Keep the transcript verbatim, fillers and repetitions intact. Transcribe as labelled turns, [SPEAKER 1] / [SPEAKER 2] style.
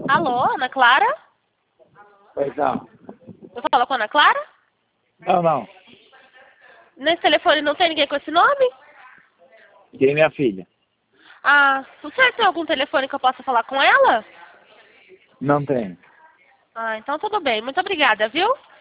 [SPEAKER 1] Alô, Ana Clara?
[SPEAKER 2] Pois não.
[SPEAKER 1] Eu falo com a Ana Clara?
[SPEAKER 2] Não, não.
[SPEAKER 1] Nesse telefone não tem ninguém com esse nome?
[SPEAKER 2] Quem é minha filha?
[SPEAKER 1] Ah, o senhor tem algum telefone que eu possa falar com ela?
[SPEAKER 2] Não tem.
[SPEAKER 1] Ah, então tudo bem. Muito obrigada, viu?